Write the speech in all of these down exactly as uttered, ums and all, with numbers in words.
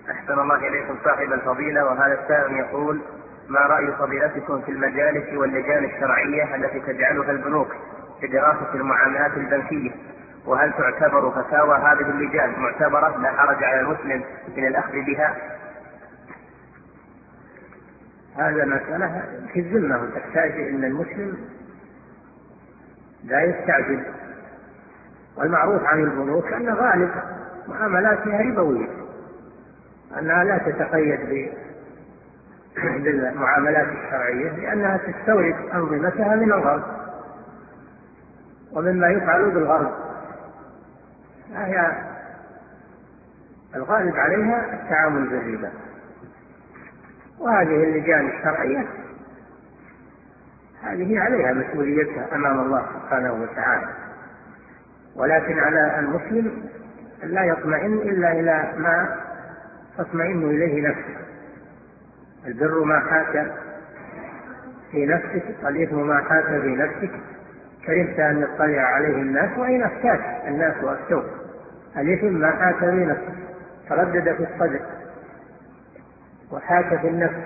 أحسن الله إليكم صاحب الفضيلة، وهذا السائل يقول: ما رأي فضيلتكم في المجالس واللجان الشرعية التي تجعلها البنوك لدراسة المعاملات البنكية؟ وهل تعتبر فتاوى هذه اللجان معتبرة لا حرج على المسلم من الأخذ بها؟ هذا مسألة في الذمة وتحتاج أن المسلم لا يستعجل. والمعروف عن البنوك أن غالب معاملاتها ربوية، أنها لا تتقيد بالمعاملات الشرعية لأنها تستورد أنظمتها من الغرب ومما يفعل بالغرب، فهي الغالب عليها التعامل بالربا. وهذه اللجان الشرعية هذه عليها مسؤوليتها أمام الله سبحانه وتعالى، ولكن على المسلم أن لا يطمئن إلا إلى ما تطمئن إليه نفسه. البر ما حاك في نفسك والإثم ما حاك في نفسك كرهت أن يطلع عليه الناس وإن أفتاك الناس وأفتوك. الإثم ما حاك في نفسك، تردد في الصدر وحاك في النفس.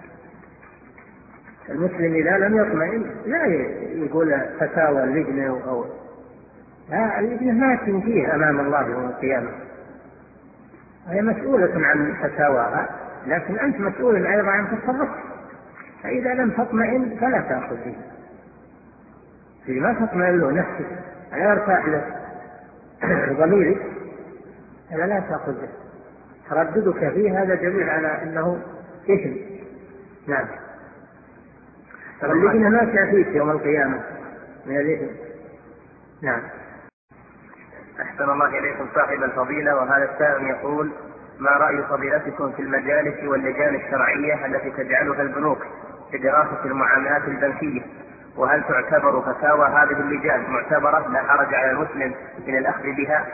المسلم إذا لم يطمئن لا يقول فتاوى اللجنة أو لا، اللجنة ما تنجيه أمام الله يوم القيامة، هي مسؤولة عن فتاواها، لكن أنت مسؤول أيضا عن تصرفك. فإذا لم تطمئن فلا تأخذ به، في ما تطمئن له نفسك لا يرتاح له ضميرك هذا لا تأخذ به. ترددك فيه هذا دليل على أنه إثم. نعم، واللجنة ما تأتيك يوم القيامة من الإثم. نعم. أحسن الله إليكم صاحب الفضيلة، وهذا السائل يقول: ما رأي فضيلتكم في المجالس واللجان الشرعية التي تجعلها البنوك لدراسة المعاملات البنكية؟ وهل تعتبر فتاوى هذه اللجان معتبرة لا حرج على المسلم من الأخذ بها؟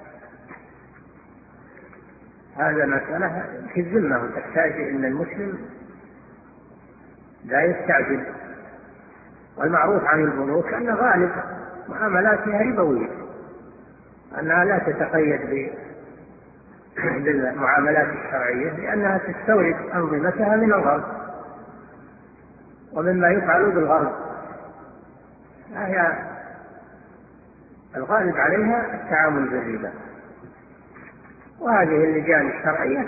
هذا مسألة في الذمة وتحتاج أن المسلم لا يستعجل. والمعروف عن البنوك أن غالب معاملاتها ربوية، أنها لا تتقيد بالمعاملات الشرعية لأنها تستورد أنظمتها من الغرب ومما يفعل بالغرب، فهي الغالب عليها التعامل بالربا. وهذه اللجان الشرعية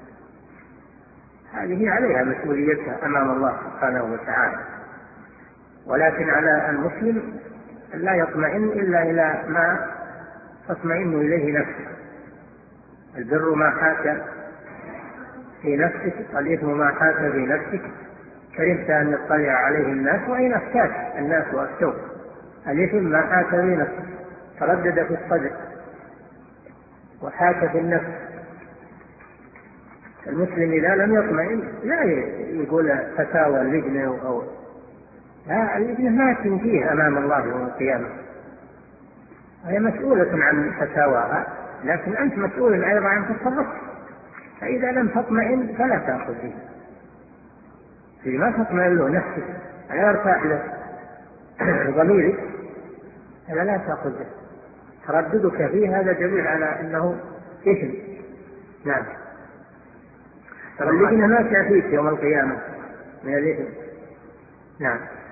هذه عليها مسؤوليتها أمام الله سبحانه وتعالى، ولكن على المسلم أن لا يطمئن إلا إلى ما تطمئن إليه نفسه. البر ما حاك في نفسك والإثم ما حاك في نفسك كرهت أن يطلع عليه الناس وإن أفتاك الناس وأفتوك. الإثم ما حاك في نفسك، تردد في الصدر وحاك في النفس. المسلم إذا لم يطمئن لا يقول فتاوى اللجنة أو لا، اللجنة ما تنجيه أمام الله يوم القيامة، هي مسؤولة عن فتاواها، لكن أنت مسؤول أيضا عن تصرفك. فإذا لم تطمئن فلا تأخذ به، في ما تطمئن له نفسك لا يرتاح له ضميرك هذا لا تأخذ به. ترددك فيه هذا دليل على أنه إثم. نعم، واللجنة ما تأتيك يوم القيامة من الإثم. نعم.